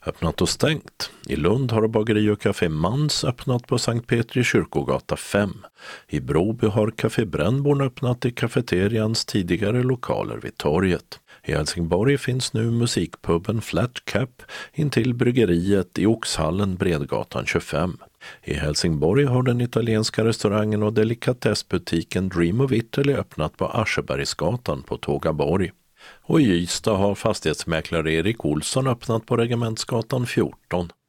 öppnat och stängt. I Lund har bageri och café Mans öppnat på Sankt Petri kyrkogata 5. I Broby har Café Brännborn öppnat i kafeterians tidigare lokaler vid torget. I Helsingborg finns nu musikpuben Flat Cap intill bryggeriet i Oxhallen Bredgatan 25. I Helsingborg har den italienska restaurangen och delikatessbutiken Dream of Italy öppnat på Aschebergsgatan på Tågaborg. Och i Ystad har fastighetsmäklare Erik Olsson öppnat på Regementsgatan 14.